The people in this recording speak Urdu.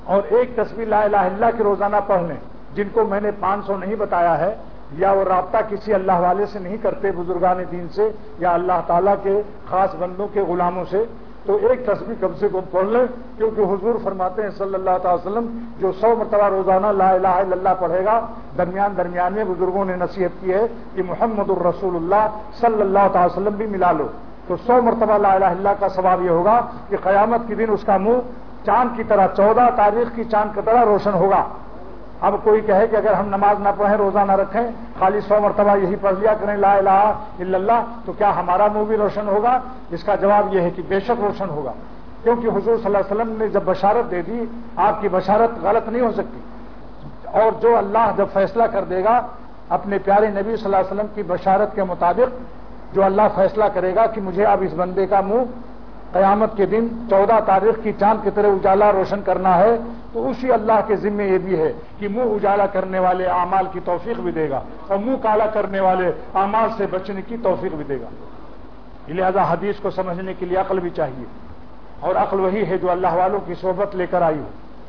اور ایک تسبیح لا الہ الا اللہ کے روزانہ پڑھ لیں، جن کو میں نے 500 نہیں بتایا ہے، یا وہ رابطہ کسی اللہ والے سے نہیں کرتے بزرگان دین سے یا اللہ تعالیٰ کے خاص بندوں کے غلاموں سے، تو ایک تسبیح کم سے کم پڑھ لیں، کیونکہ حضور فرماتے ہیں صلی اللہ تعالی وسلم جو 100 مرتبہ روزانہ لا الہ الا اللہ پڑھے گا، درمیان میں بزرگوں نے نصیحت کی ہے کہ محمد الرسول اللہ صلی اللہ تعالی وسلم بھی ملا لو، تو 100 مرتبہ لا الہ الا اللہ کا ثواب یہ ہوگا کہ قیامت کے دن اس کا منہ چاند کی طرح 14 تاریخ کی چاند کی طرح روشن ہوگا۔ اب کوئی کہے کہ اگر ہم نماز نہ پڑھیں، روزہ نہ رکھیں، خالی 100 مرتبہ یہی پڑھ لیا کریں لا الہ الا اللہ، تو کیا ہمارا منہ بھی روشن ہوگا؟ اس کا جواب یہ ہے کہ بے شک روشن ہوگا، کیونکہ حضور صلی اللہ علیہ وسلم نے جب بشارت دے دی، آپ کی بشارت غلط نہیں ہو سکتی، اور جو اللہ جب فیصلہ کر دے گا اپنے پیارے نبی صلی اللہ علیہ وسلم کی بشارت کے مطابق، جو اللہ فیصلہ کرے گا کہ مجھے اب اس بندے کا منہ قیامت کے دن 14 تاریخ کی چاند کی طرح اجالا روشن کرنا ہے، تو اسی اللہ کے ذمے یہ بھی ہے کہ منہ اجالا کرنے والے اعمال کی توفیق بھی دے گا اور منہ کالا کرنے والے اعمال سے بچنے کی توفیق بھی دے گا۔ لہذا حدیث کو سمجھنے کے لیے عقل بھی چاہیے، اور عقل وہی ہے جو اللہ والوں کی صحبت لے کر آئی ہو۔